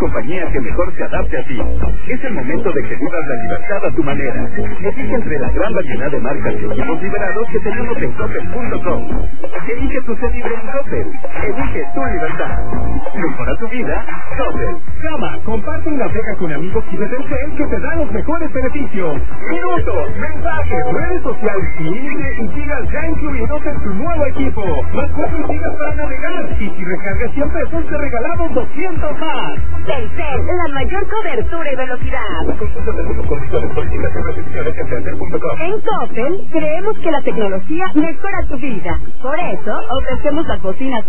compañía que mejor se adapte a ti. Es el momento de que vivas la libertad a tu manera. Elige entre la gran variedad de marcas y equipos liberados que tenemos en Coppel.com. Elige tu ser libre en Coppel. Elige tu libertad. Mejora tu vida, Coppel. Llama, comparte una beca con amigos y de Telcel que te da los mejores beneficios. Minutos, mensajes, redes sociales y líderes y gigas ya incluidos en tu nuevo equipo. Más 4 gigas para navegar. Y si recargas 100 pesos te regalamos 200 más. Telcel, la mayor cobertura y velocidad. Consulta de condiciones, políticas y restricciones en Telcel.com. En Coppel creemos que la tecnología mejora tu vida. Por eso ofrecemos las bocinas